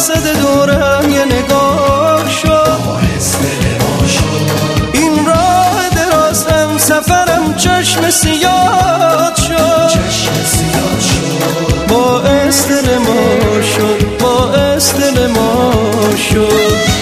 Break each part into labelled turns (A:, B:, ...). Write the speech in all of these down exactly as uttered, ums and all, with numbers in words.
A: مقصد دورم یه نگاه شد، این راه دراز هم سفرم چشم سیاد شد، باعث دل ما شد، باعث دل ما شد.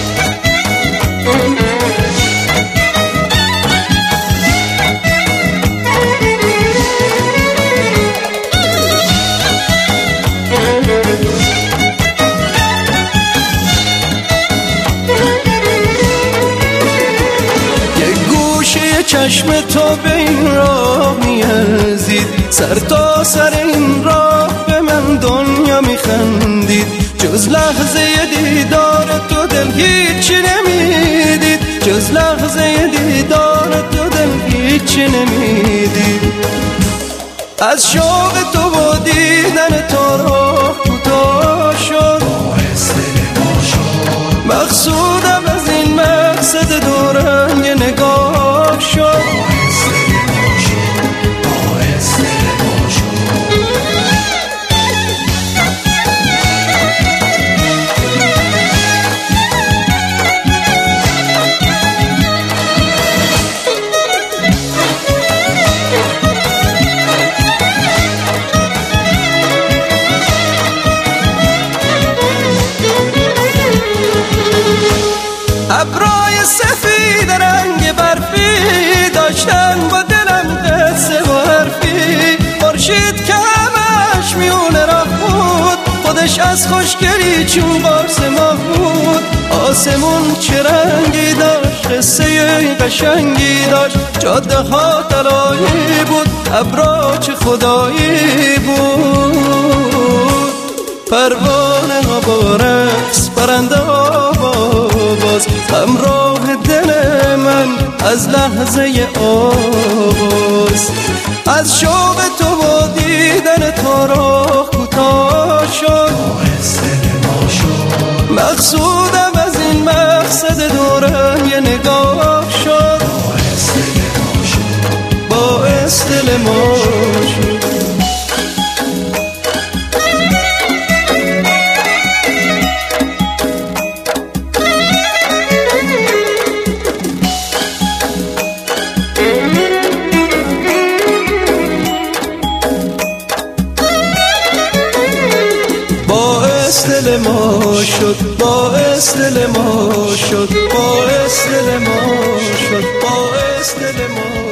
A: چشم تو به این راه میارزید، سر تا سر این راه به من دنیا میخندید، جز لحظه دیدار تو دل هیچی نمیدید، جز لحظه دیدار تو دل هیچی نمیدید. از شوق تو و دیدن تو راه کوتاه شد، مقصودم از این مقصد دورم یه نگاه شد، ابرای سفید رنگ برفی داشتن با دلم قصه و حرفی، خورشید که همش میونه راه بود، خودش از خوشگلی چون بارس ماه بود. آسمون چه رنگی داشت، قصه قشنگی داشت، جاده ها طلایی بود، ابرا چه خدایی بود. پروانه ها با رقص، پرنده ها با باز، همراه دل من از لحظه آغاز. از شوق تو و دیدن تو راه کوتاه شد، مقصودم از این مقصد دورم یه نگاه شد، باعث دل ما شد. دل ما شد، باعث دل ما شد، باعث دل ما شد، باعث دل ما